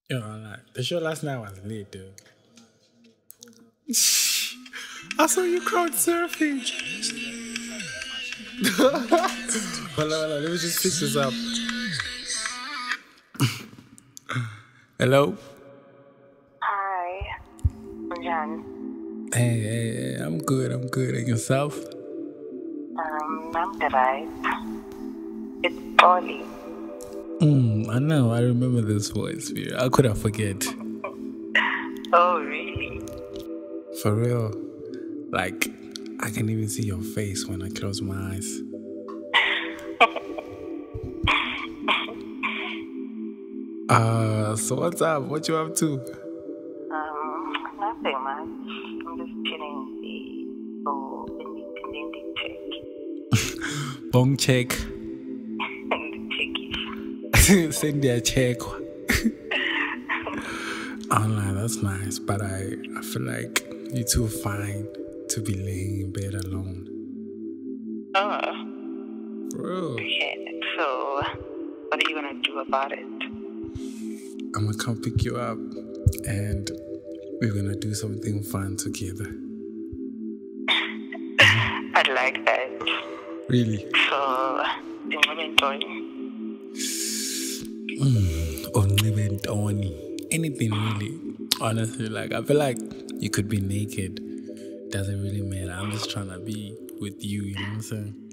Yo, like, the show last night was lit, dude. I saw you crowd surfing. Hold on, let me just fix this up. Hello? Hi, I'm Jan. Hey, I'm good. And yourself? I'm the right. It's Polly. I know, I remember this voice. How could I forget? Oh, really? For real. Like, I can even see your face when I close my eyes. So what's up? What you up to? Nothing much. I'm just chilling in the check. Bong check. In the checkish. Send their check. Online, that's nice, but I feel like you're too fine to be laying in bed alone. Oh, Bro, okay. So, what are you gonna do about it? I'm gonna come pick you up and we're gonna do something fun together. I'd like that. Really? So, Anything really. Honestly, like I feel like you could be naked. Doesn't really matter. I'm just trying to be with you, you know what I'm saying?